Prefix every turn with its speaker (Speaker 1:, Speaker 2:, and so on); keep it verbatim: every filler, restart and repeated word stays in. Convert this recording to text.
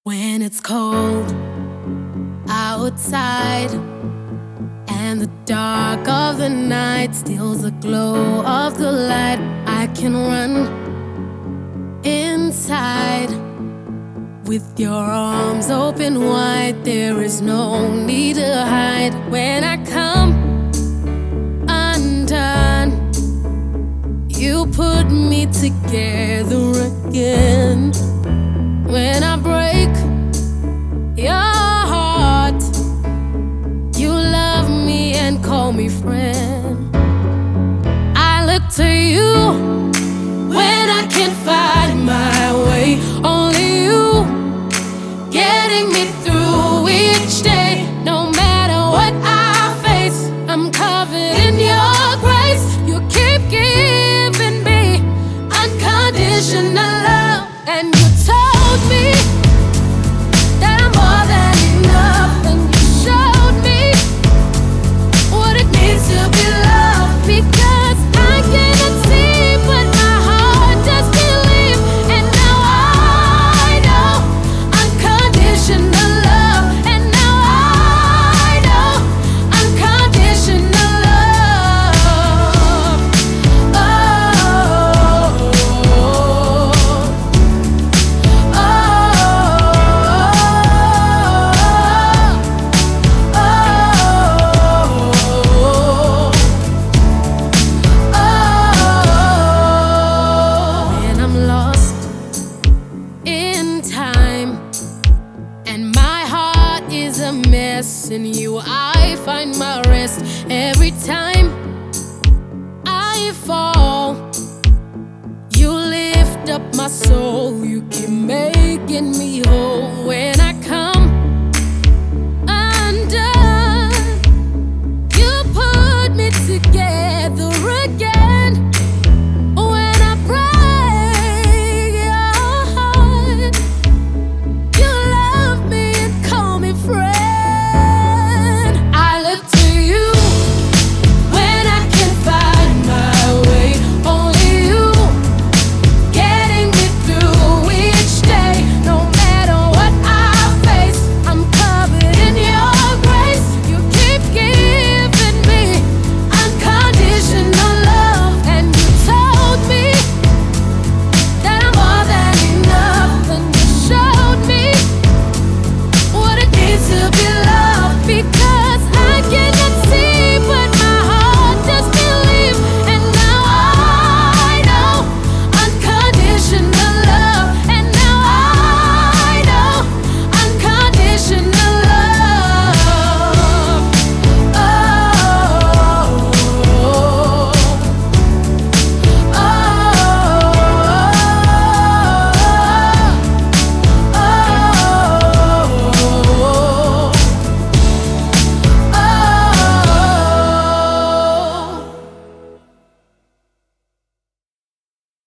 Speaker 1: When it's cold outside and the dark of the night steals the glow of the light, I can run inside with your arms open wide. There is no need to hide. When I come undone, you put me together again. When I break your heart, you love me and call me friend. I look to you when I can't find my way. Only you getting me through each day. No matter what I face, I'm covered in your grace. You keep giving me unconditional love, and you told me that I'm more than enough, and you showed me what it means to be loved. Because I cannot see, but my heart does believe, and now I know unconditional love, and now I know unconditional love. Oh, when I'm lost in time and my heart is a mess, in you I find my rest. Every time I fall, you lift up my soul. You keep making me whole.